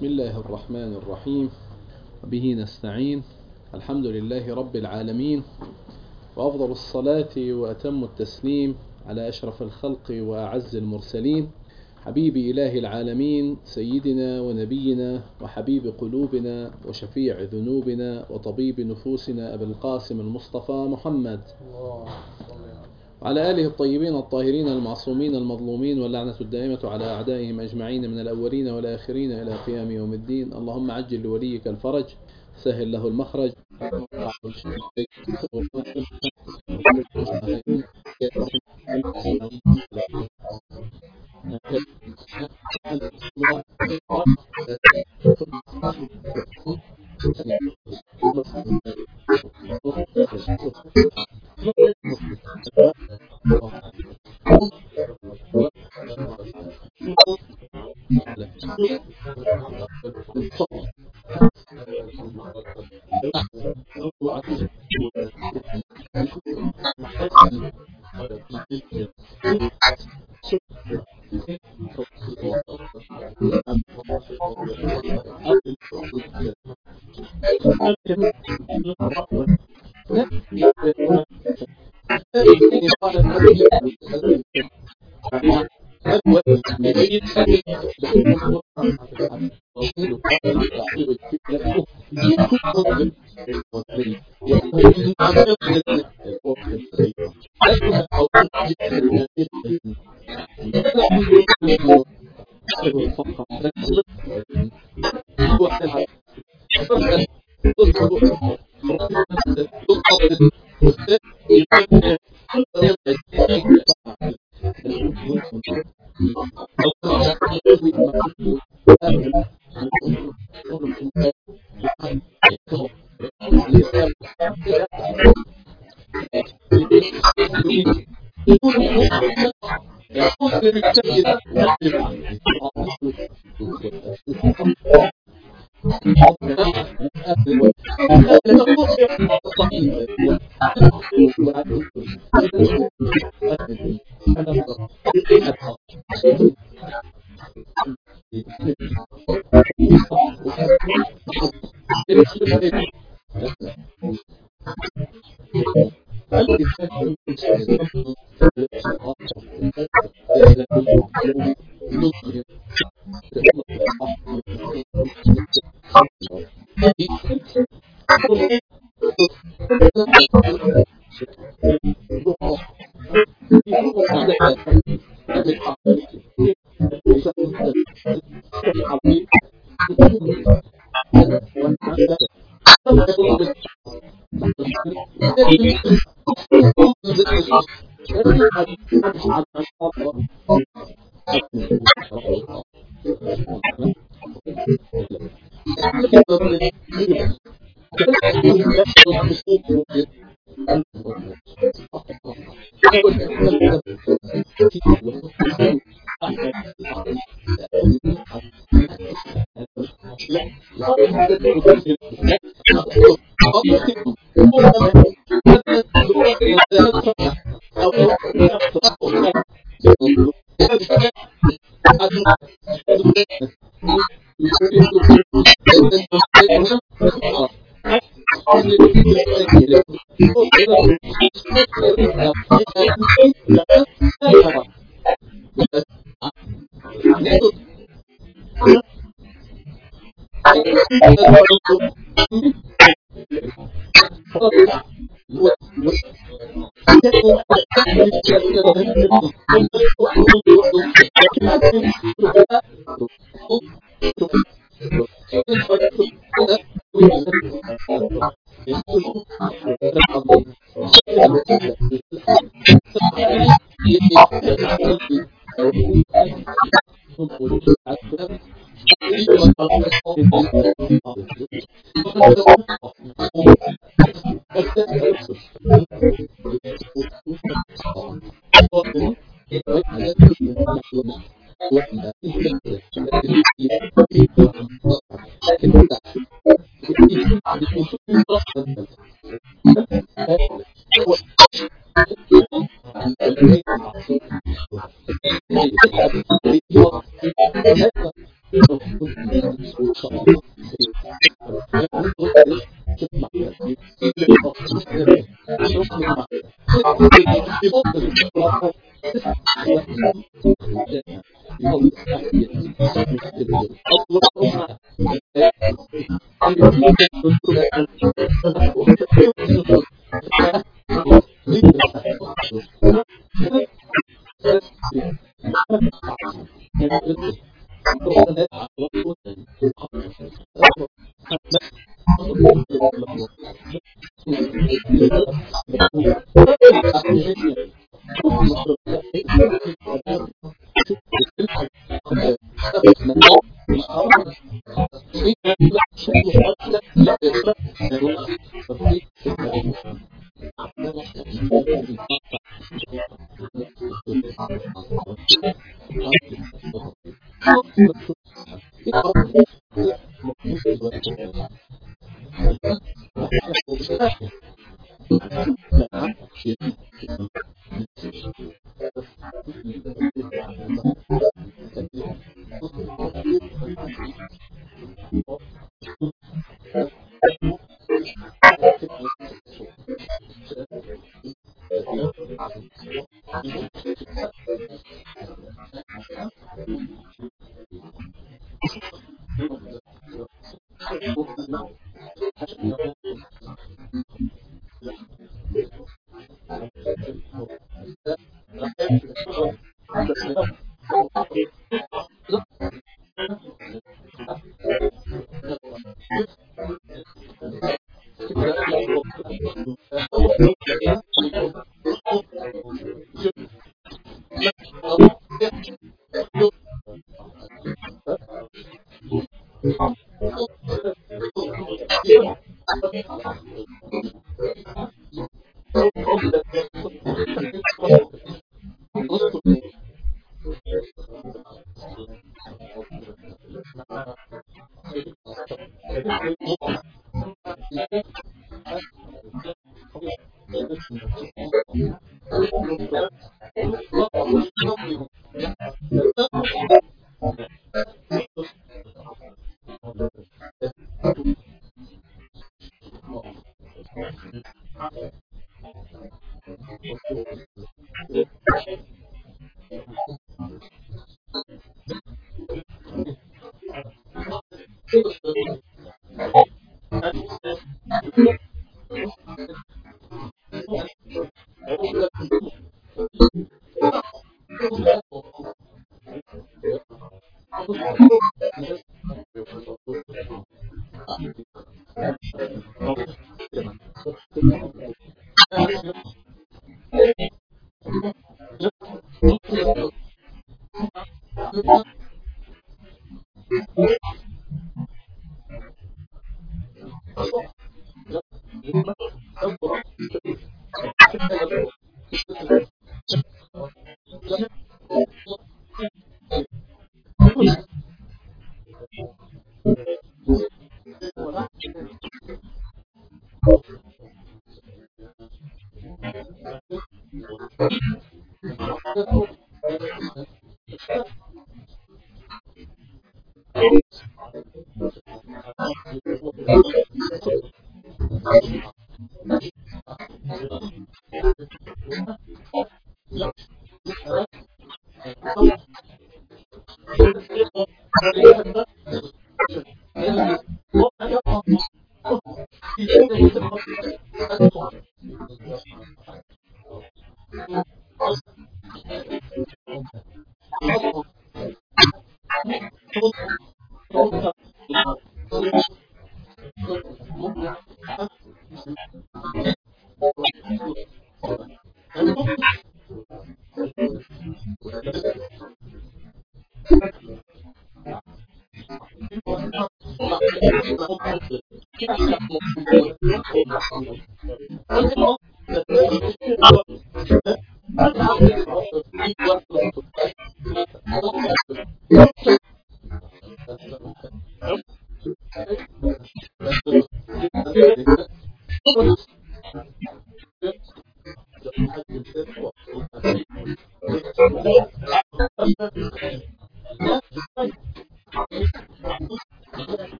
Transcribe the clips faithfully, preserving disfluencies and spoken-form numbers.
بسم الله الرحمن الرحيم، وبه نستعين. الحمد لله رب العالمين، وأفضل الصلاة وأتم التسليم على أشرف الخلق وأعز المرسلين، حبيب إله العالمين، سيدنا ونبينا وحبيب قلوبنا وشفيع ذنوبنا وطبيب نفوسنا أبي القاسم المصطفى محمد، وعلى آله الطيبين الطاهرين المعصومين المظلومين، واللعنة الدائمة على أعدائهم أجمعين من الأولين والآخرين إلى قيام يوم الدين. اللهم عجل لوليك الفرج، سهل له المخرج.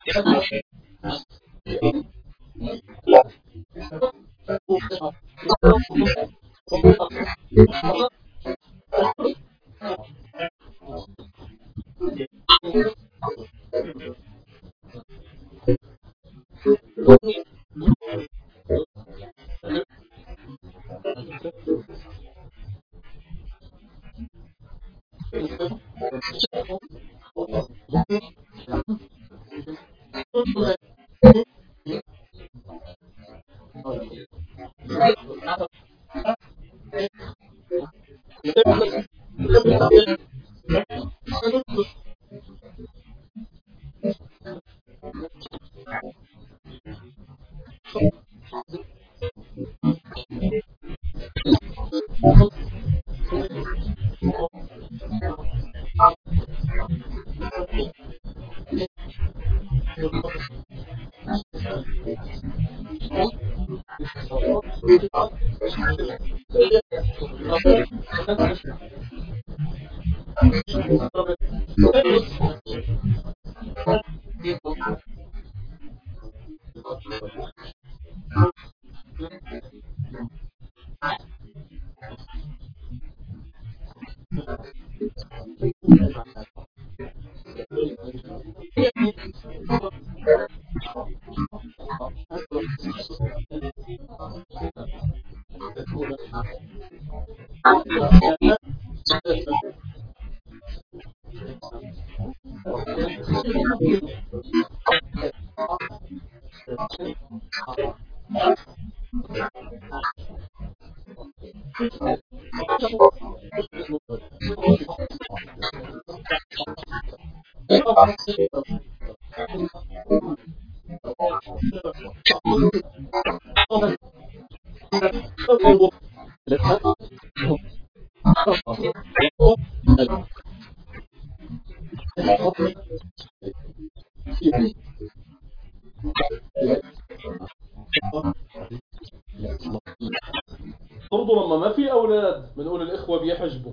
برضو لما ما في أولاد بنقول الإخوة بيحجبوا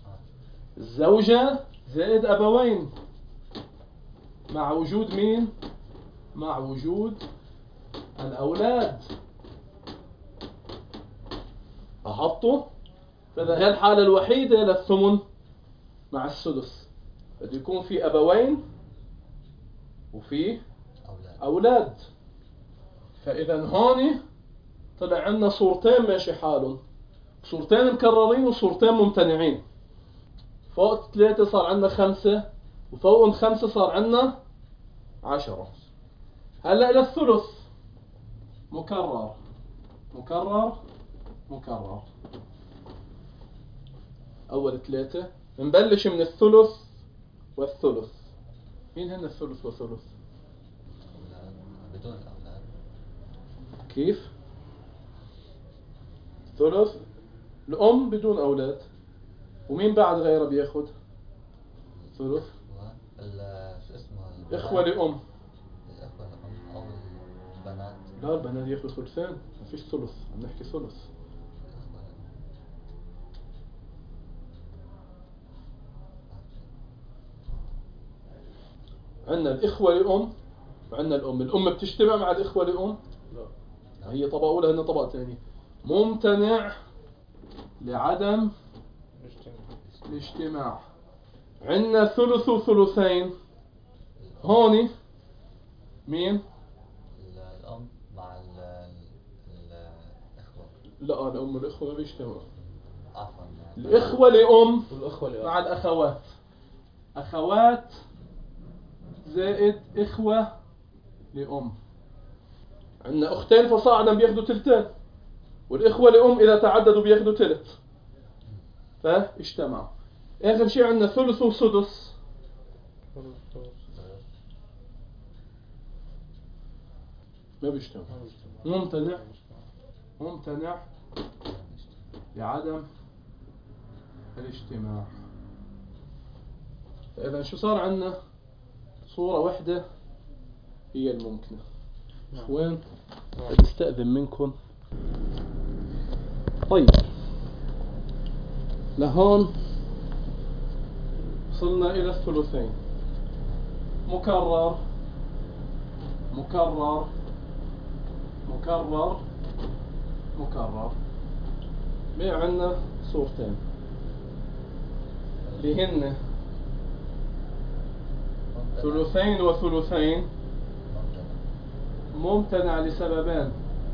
الزوجة زائد أبوين مع وجود مين؟ مع وجود الأولاد. لاحظتوا؟ فإذا هي الحالة الوحيدة للثمن مع السدس بده يكون في أبوين وفي أولاد. فإذا هون طلع عنا صورتين ماشي حالهم، صورتين مكررين وصورتين ممتنعين. فوق ثلاثة صار عنا خمسة وفوقهم خمسة صار عنا عشرة. هلأ للثلث مكرر مكرر مكرر. أول ثلاثة نبلش من الثلث والثلث. مين هن الثلث والثلث؟ بدون الأولاد. كيف؟ ثلث الأم بدون أولاد، ومين بعد غيره بياخد ثلث؟ شو اسمه؟ إخوة لأم. الإخوة لأم أو البنات. لا البنات ياخدوا ثلثين، ما فيش ثلث، عم نحكي ثلث. عندنا الإخوة لأم وعندنا الأم. الأم بتجتمع مع الإخوة لأم؟ لا، هي طبقة أولى هنا طبقة ثانية. ممتنع لعدم الاجتماع. عندنا ثلث وثلثين. هوني مين؟ الأم مع الإخوة. لا الأم والإخوة ما بيجتمعوا. عفوا. الإخوة لأم والأخوة لأم مع الأخوات. أخوات زائد إخوة لأم. عندنا أختين فصاعدا بياخدوا تلتين، والإخوة لأم إذا تعددوا بياخدوا تلت، فاجتمعوا. آخر شيء عندنا ثلث وسدس. ما بيجتمعوا. ممتنع ممتنع لعدم الاجتماع. فإذا شو صار عندنا؟ صورة واحدة هي الممكنة. وين بدي استأذن منكم. طيب لهون وصلنا إلى الثلثين. مكرر مكرر مكرر مكرر. بقى عندنا صورتين اللي هن ثلثين وثلثين. ممتنع لسببين.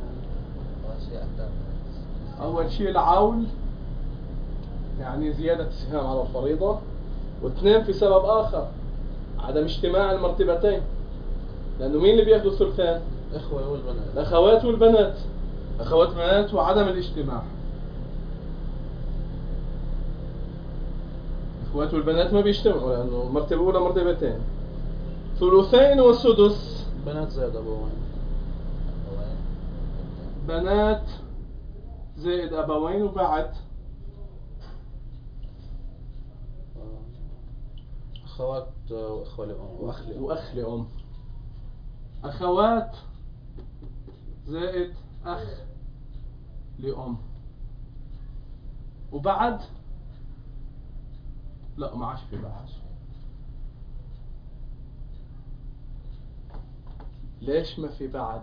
أول شيء العول، يعني زيادة السهام على الفريضة، واثنين في سبب آخر عدم اجتماع المرتبتين. لأنه مين اللي بياخذوا الثلثين؟ الإخوة والبنات. الأخوات والبنات. أخوات بنات وعدم الاجتماع. الأخوات والبنات ما بيجتمعوا لأنه مرتبة أولى مرتبتين. ثلثين وسدس. بنات زائد أبوين. بنات زائد أبوين وبعد أخوات وإخوة لأم وأخ لأم. وأخ لأم. أخوات زائد أخ لأم وبعد لا ما عادش في بعد. ليش ما في بعد؟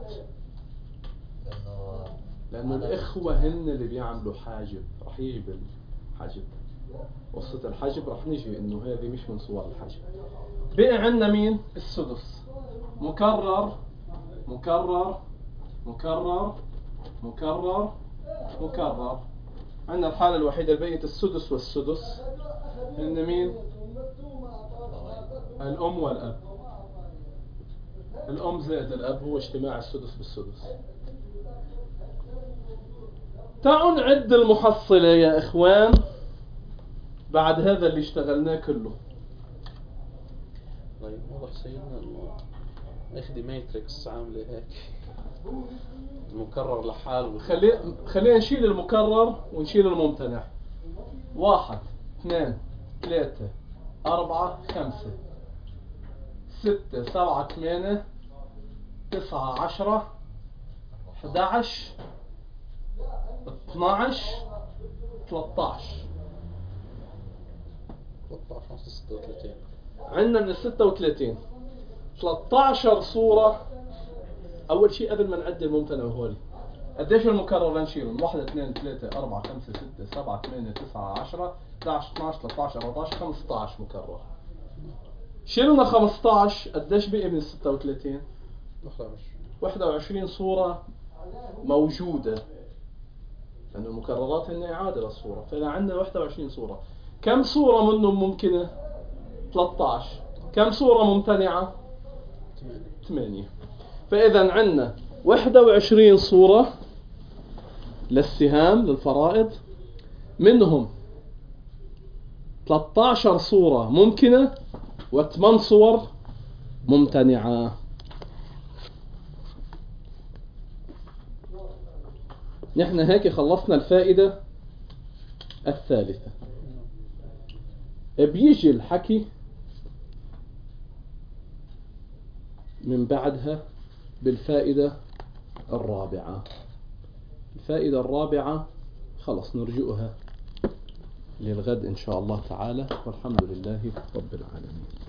لأنه الإخوة هن اللي بيعملوا حاجب. رح يجي بالحجب، قصة الحجب رح نجي إنه هذه مش من صور الحجب. بقى عندنا مين؟ السدس. مكرر مكرر مكرر مكرر مكرر. عندنا الحالة الوحيدة البقية السدس والسدس هن مين؟ الأم والأب. الأم زائد الأب هو اجتماع السدس بالسدس. تعالوا نعد المحصلة يا إخوان بعد هذا اللي اشتغلناه كله. طيب واضح سيدنا انه اخدي ماتريكس عامله هيك المكرر لحاله. خلي خلينا نشيل المكرر ونشيل الممتنع. واحد اثنين ثلاثة أربعة خمسة ستة سبعة ثمانية تسعة عشرة أحد عشر اثنا عشر ثلاثة عشر. ثلاثة عشر نص ستة وثلاثين. عندنا من الستة وثلاثين ثلاثة عشر صورة. أول شيء قبل ما نعد الممتنع وهولي قديش المكرر نشيلهم؟ واحد اثنين ثلاثة أربعة خمسة ستة سبعة ثمانية تسعة عشرة أحد عشر اثنا عشر ثلاثة عشر أربعة عشر خمسة عشر مكرر. شيلنا خمسة عشر قديش بقي من ستة وثلاثين؟ واحد وعشرين صورة موجودة لأنه المكررات هن إعادة للصورة. فإذا عندنا واحد وعشرين صورة كم صورة منهم ممكنة؟ ثلاثة عشر. كم صورة ممتنعة؟ ثمانية. فإذا عندنا واحد وعشرين صورة للسهام للفرائض، منهم ثلاثة عشر صورة ممكنة وثمان صور ممتنعة. نحن هيك خلصنا الفائدة الثالثة. بيجي الحكي من بعدها بالفائدة الرابعة. الفائدة الرابعة خلص نرجئها للغد إن شاء الله تعالى، والحمد لله رب العالمين.